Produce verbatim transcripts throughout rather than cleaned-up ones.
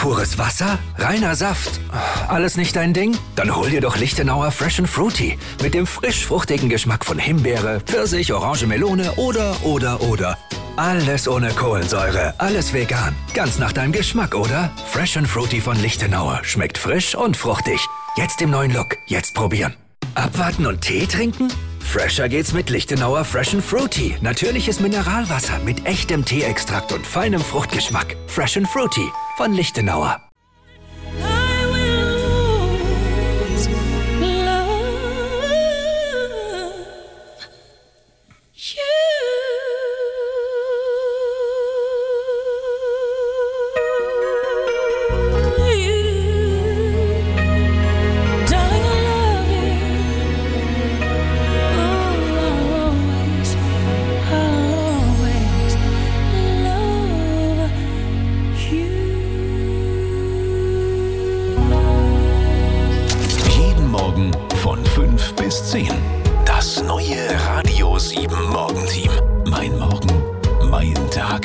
Pures Wasser? Reiner Saft? Alles nicht dein Ding? Dann hol dir doch Lichtenauer Fresh and Fruity. Mit dem frisch-fruchtigen Geschmack von Himbeere, Pfirsich, Orange, Melone oder, oder, oder. Alles ohne Kohlensäure, alles vegan. Ganz nach deinem Geschmack, oder? Fresh and Fruity von Lichtenauer. Schmeckt frisch und fruchtig. Jetzt im neuen Look. Jetzt probieren. Abwarten und Tee trinken? Fresher geht's mit Lichtenauer Fresh and Fruity. Natürliches Mineralwasser mit echtem Teeextrakt und feinem Fruchtgeschmack. Fresh and Fruity von Lichtenauer. Von fünf bis zehn. Das neue Radio sieben Morgenteam. Mein Morgen, mein Tag.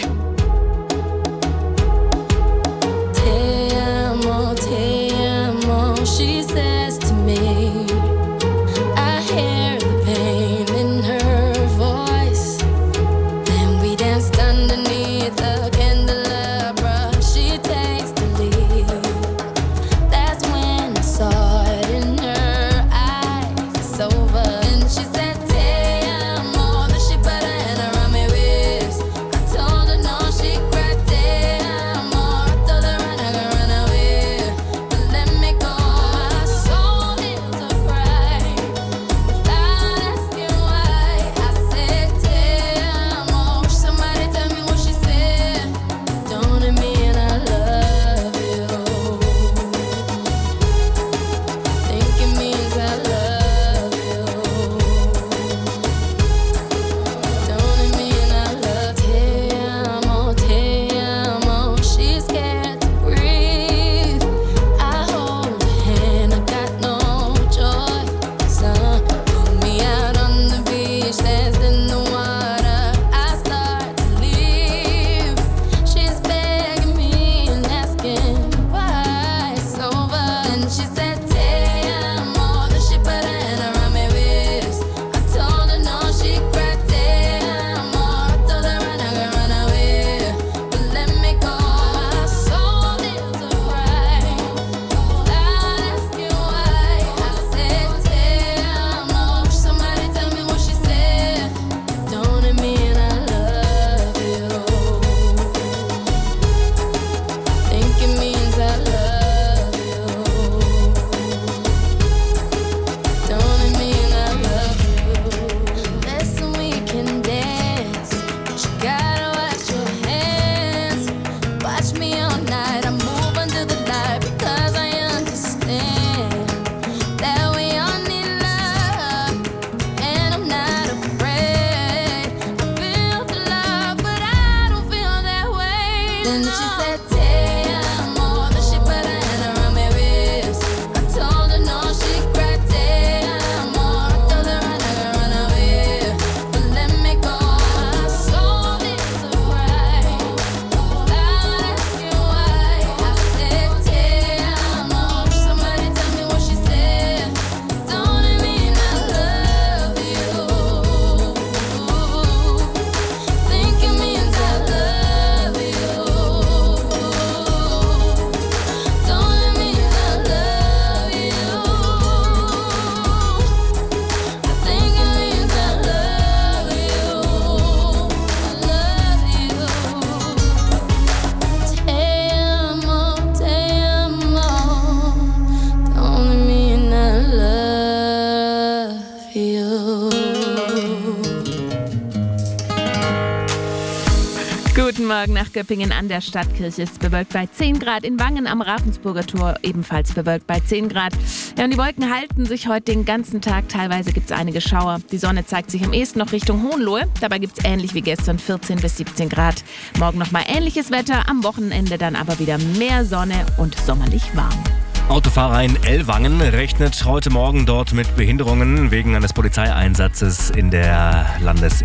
Te amo, te amo, she says to me. I hear the pain in her voice. Then we danced underneath the candelabra. She takes the lead. That's when I saw it in her. Over. And she said, te amo, then she put her hand around my waist. I told her no, she cried, te amo. I told her run, I can run away, but let me go. My soul is a cry, without asking why. I said, te amo. Somebody tell me what she said. Don't it mean I love you? Think it means I love you. Guten Morgen nach Göppingen an der Stadtkirche. Es ist bewölkt bei zehn Grad. In Wangen am Ravensburger Tor ebenfalls bewölkt bei zehn Grad. Ja, und die Wolken halten sich heute den ganzen Tag. Teilweise gibt es einige Schauer. Die Sonne zeigt sich am ehesten noch Richtung Hohenlohe. Dabei gibt es ähnlich wie gestern vierzehn bis siebzehn Grad. Morgen nochmal ähnliches Wetter. Am Wochenende dann aber wieder mehr Sonne und sommerlich warm. Autofahrer in Ellwangen rechnet heute Morgen dort mit Behinderungen wegen eines Polizeieinsatzes in der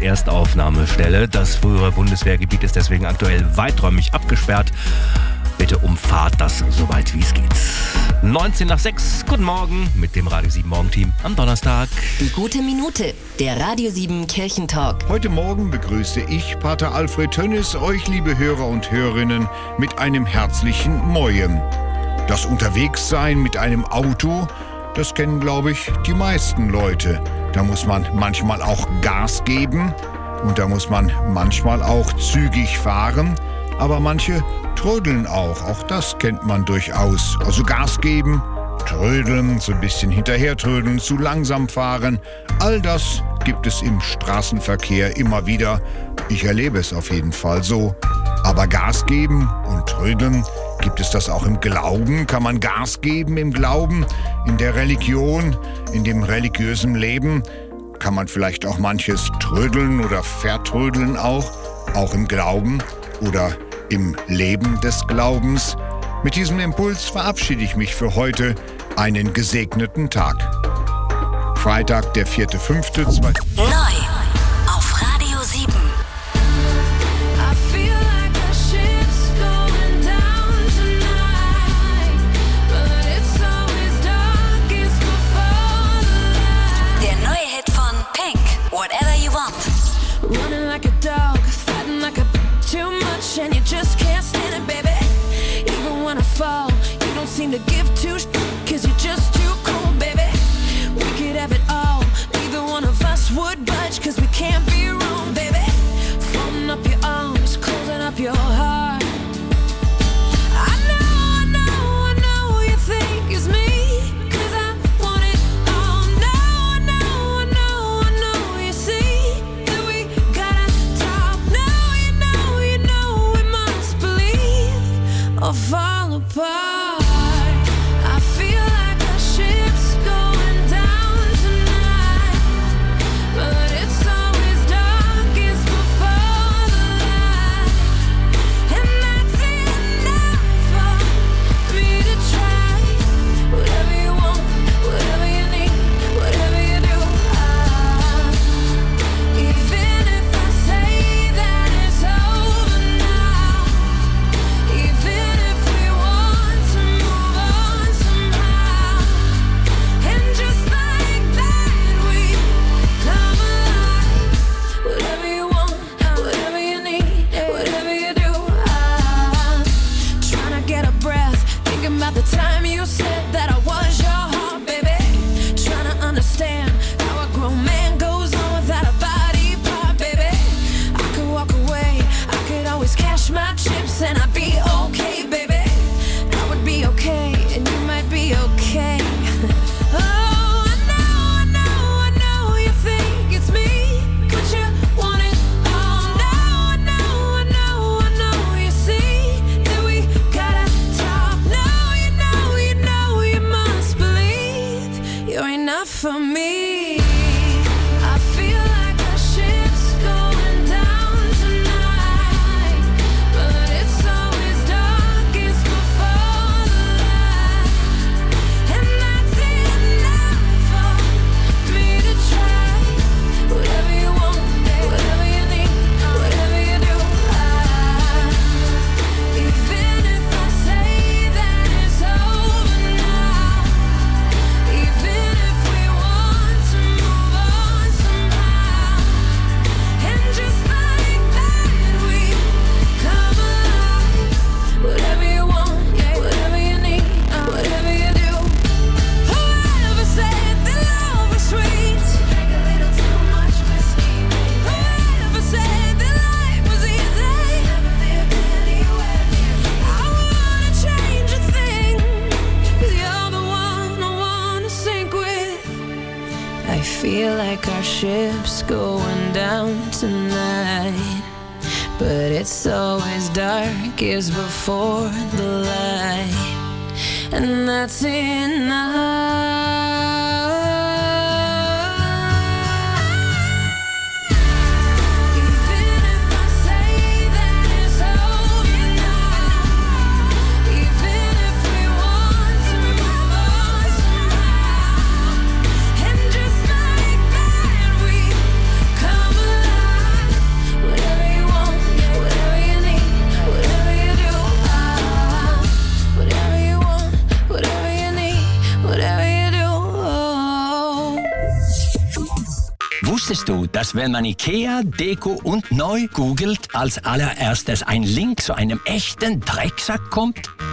Landeserstaufnahmestelle. Das frühere Bundeswehrgebiet ist deswegen aktuell weiträumig abgesperrt. Bitte Bitte umfahrt das so weit wie es geht. neunzehn nach sechs, guten Morgen mit dem Radio sieben Morgenteam am Donnerstag. Die gute Minute, der Radio sieben Kirchentalk. Heute Morgen begrüße ich, Pater Alfred Tönnis, euch, liebe Hörer und Hörerinnen, mit einem herzlichen Moin. Das Unterwegssein mit einem Auto, das kennen, glaube ich, die meisten Leute. Da muss man manchmal auch Gas geben und da muss man manchmal auch zügig fahren. Aber manche trödeln auch, auch das kennt man durchaus. Also Gas geben, trödeln, so ein bisschen hinterher trödeln, zu langsam fahren. All das gibt es im Straßenverkehr immer wieder. Ich erlebe es auf jeden Fall so. Aber Gas geben und trödeln, gibt es das auch im Glauben? Kann man Gas geben im Glauben, in der Religion, in dem religiösen Leben? Kann man vielleicht auch manches trödeln oder vertrödeln auch, auch im Glauben oder im Leben des Glaubens? Mit diesem Impuls verabschiede ich mich für heute. Einen gesegneten Tag. Freitag, der vierte fünfte Neu auf Radio sieben. Der neue Hit von Pink, Whatever You Want. Running like a dog, fighting like a too much, and you just can't stand it, baby. Even when I fall, you don't seem to give two sh- cause you're just too cold, baby. We could have it all, neither one of us would budge, cause we can't be wrong, baby. Folding up your arms, closing up your heart. I know, I know, I know you think it's me, cause I want it all. No, I know, I know, I know you see that we gotta talk. No, you know, you know we must believe or fall apart. I feel like our ship's going down tonight, but it's always darkest before the light, and that's enough for me to try. Whatever you want, whatever you need, whatever you do, I, even if I say that it's over now, even if we want to move on somehow, and just like that we come alive. Whatever you want, whatever you need, whatever you do, I'm trying to get a breath, thinking about the time you said that I was your heart, baby. Trying to understand how a grown man goes on without a body part, baby. I could walk away, I could always cash my chips, and I'd be okay, baby. I would be okay, and you might be okay. Oh, I know, I know, I know you think it's me, but you want it all. No, I know, I know, I know you see that we gotta talk. No, you know, you know you must believe you're enough for me. I feel like our ship's going down tonight, but it's always darkest before the light, and that's enough for me to try. Whatever you want, whatever you need, whatever you do, I, even if I say that it's over now, even if we want to move on somehow, and just like that we come alive. Whatever you want, whatever you need, whatever you do. Whoever said that love was sweet, drink a little too much whiskey. Whoever said that life was easy, never lived anywhere near me. I wanna change a thing, cause you're the one I wanna sink with. I feel like our ship's going down tonight, but it's always darkest before the light, and that's enough. Even if I say that it's over now, even if we want to move on somehow, and just like that we come alive. Whatever you want, whatever you need, whatever you do, I, Wusstest du, dass wenn man Ikea, Deko und neu googelt, als allererstes ein Link zu einem echten Drecksack kommt?